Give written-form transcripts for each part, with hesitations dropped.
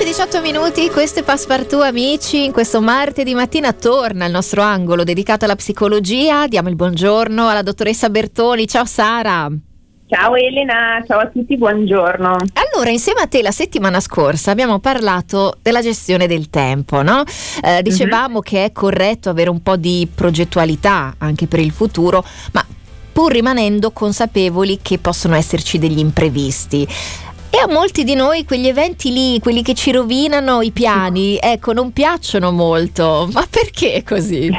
9:18 minuti, questo è Passepartout amici. In questo martedì mattina torna il nostro angolo dedicato alla psicologia. Diamo il buongiorno alla dottoressa Bertoni. Ciao Sara. Ciao Elena, ciao a tutti, buongiorno. Allora, insieme a te la settimana scorsa abbiamo parlato della gestione del tempo, no? Dicevamo che è corretto avere un po' di progettualità anche per il futuro, ma pur rimanendo consapevoli che possono esserci degli imprevisti. E a molti di noi quegli eventi lì, quelli che ci rovinano i piani, ecco, non piacciono molto. Ma perché è così?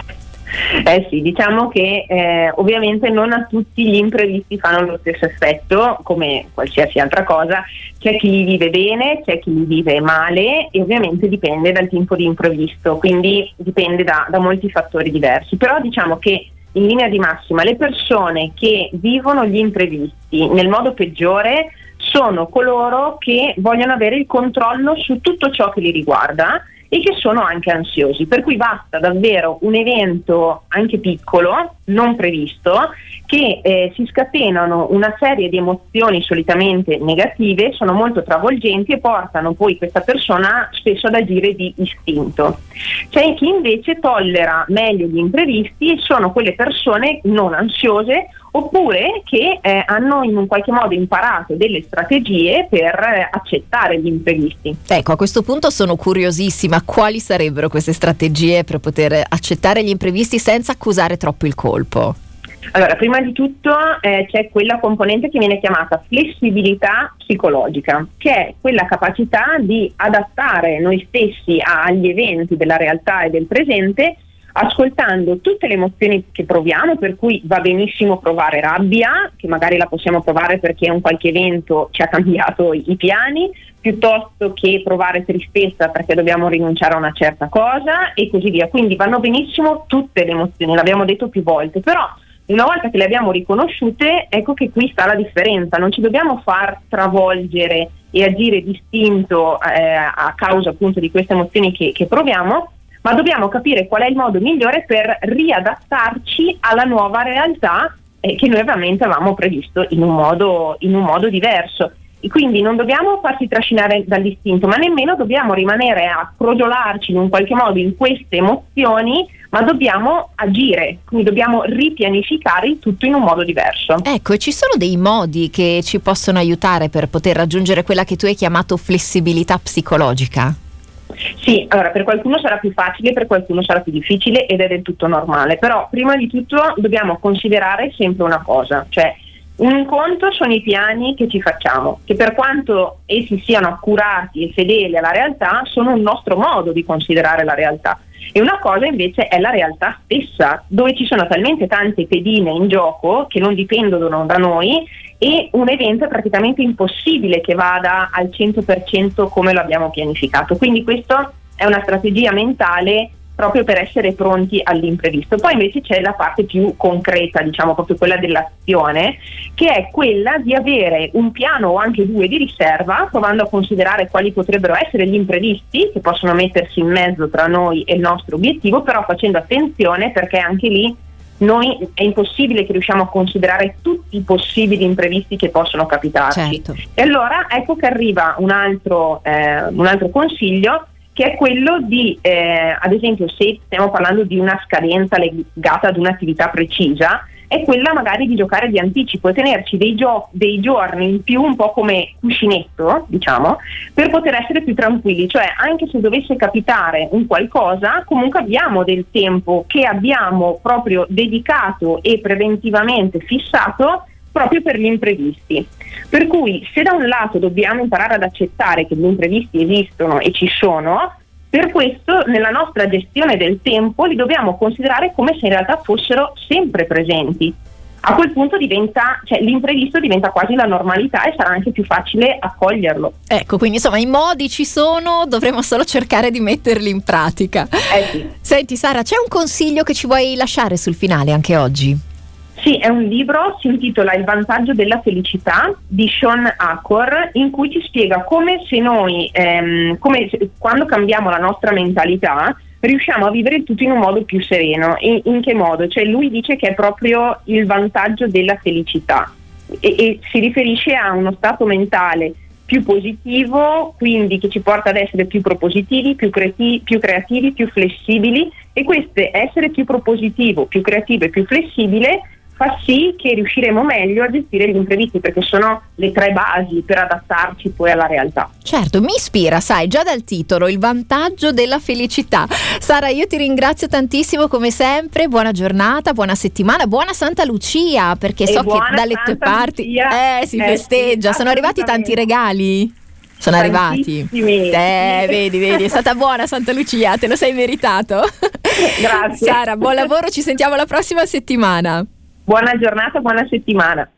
Sì, diciamo che ovviamente non a tutti gli imprevisti fanno lo stesso effetto, come qualsiasi altra cosa. C'è chi li vive bene, c'è chi li vive male e ovviamente dipende dal tipo di imprevisto, quindi dipende da molti fattori diversi. Però diciamo che in linea di massima le persone che vivono gli imprevisti nel modo peggiore sono coloro che vogliono avere il controllo su tutto ciò che li riguarda e che sono anche ansiosi, per cui basta davvero un evento anche piccolo, non previsto, che si scatenano una serie di emozioni solitamente negative, sono molto travolgenti e portano poi questa persona spesso ad agire di istinto. C'è chi invece tollera meglio gli imprevisti e sono quelle persone non ansiose oppure che hanno in un qualche modo imparato delle strategie per accettare gli imprevisti. Ecco, a questo punto sono curiosissima, quali sarebbero queste strategie per poter accettare gli imprevisti senza accusare troppo il colpo? Allora, prima di tutto c'è quella componente che viene chiamata flessibilità psicologica, che è quella capacità di adattare noi stessi agli eventi della realtà e del presente, ascoltando tutte le emozioni che proviamo, per cui va benissimo provare rabbia, che magari la possiamo provare perché un qualche evento ci ha cambiato i piani, piuttosto che provare tristezza perché dobbiamo rinunciare a una certa cosa e così via. Quindi vanno benissimo tutte le emozioni, l'abbiamo detto più volte, però una volta che le abbiamo riconosciute, ecco che qui sta la differenza, non ci dobbiamo far travolgere e agire distinto a causa appunto di queste emozioni che proviamo, ma dobbiamo capire qual è il modo migliore per riadattarci alla nuova realtà che noi ovviamente avevamo previsto in un modo diverso. E quindi non dobbiamo farci trascinare dall'istinto, ma nemmeno dobbiamo rimanere a crogiolarci in un qualche modo in queste emozioni, ma dobbiamo agire, quindi dobbiamo ripianificare il tutto in un modo diverso. Ecco, e ci sono dei modi che ci possono aiutare per poter raggiungere quella che tu hai chiamato flessibilità psicologica? Sì, allora per qualcuno sarà più facile, per qualcuno sarà più difficile ed è del tutto normale, però prima di tutto dobbiamo considerare sempre una cosa, cioè un conto sono i piani che ci facciamo, che per quanto essi siano accurati e fedeli alla realtà, sono un nostro modo di considerare la realtà. E una cosa invece è la realtà stessa, dove ci sono talmente tante pedine in gioco che non dipendono da noi e un evento è praticamente impossibile che vada al 100% come lo abbiamo pianificato. Quindi questa è una strategia mentale proprio per essere pronti all'imprevisto. Poi invece c'è la parte più concreta, diciamo proprio quella dell'azione, che è quella di avere un piano o anche due di riserva, provando a considerare quali potrebbero essere gli imprevisti che possono mettersi in mezzo tra noi e il nostro obiettivo, però facendo attenzione perché anche lì noi è impossibile che riusciamo a considerare tutti i possibili imprevisti che possono capitarci. Certo. E allora ecco che arriva un altro consiglio, che è quello di, ad esempio, se stiamo parlando di una scadenza legata ad un'attività precisa, è quella magari di giocare di anticipo e tenerci dei giorni in più, un po' come cuscinetto, diciamo, per poter essere più tranquilli. Cioè, anche se dovesse capitare un qualcosa, comunque abbiamo del tempo che abbiamo proprio dedicato e preventivamente fissato proprio per gli imprevisti. Per cui se da un lato dobbiamo imparare ad accettare che gli imprevisti esistono e ci sono, per questo nella nostra gestione del tempo li dobbiamo considerare come se in realtà fossero sempre presenti. A quel punto l'imprevisto diventa quasi la normalità e sarà anche più facile accoglierlo. Ecco, quindi insomma i modi ci sono, dovremo solo cercare di metterli in pratica. Sì. Senti Sara, c'è un consiglio che ci vuoi lasciare sul finale anche oggi? Sì, è un libro, si intitola Il vantaggio della felicità di Shawn Achor, in cui ci spiega come se noi, quando cambiamo la nostra mentalità, riusciamo a vivere il tutto in un modo più sereno. E in che modo? Cioè lui dice che è proprio il vantaggio della felicità e si riferisce a uno stato mentale più positivo, quindi che ci porta ad essere più propositivi, più creativi, più flessibili, e essere più propositivo, più creativo e più flessibile fa sì che riusciremo meglio a gestire gli imprevisti, perché sono le 3 basi per adattarci poi alla realtà. Certo, mi ispira, sai, già dal titolo, il vantaggio della felicità. Sara, io ti ringrazio tantissimo come sempre, buona giornata, buona settimana, buona Santa Lucia, perché so che dalle tue parti si festeggia, sono arrivati tanti regali? Sono arrivati. Vedi, è stata buona Santa Lucia, te lo sei meritato. Grazie. Sara, buon lavoro, ci sentiamo la prossima settimana. Buona giornata, buona settimana.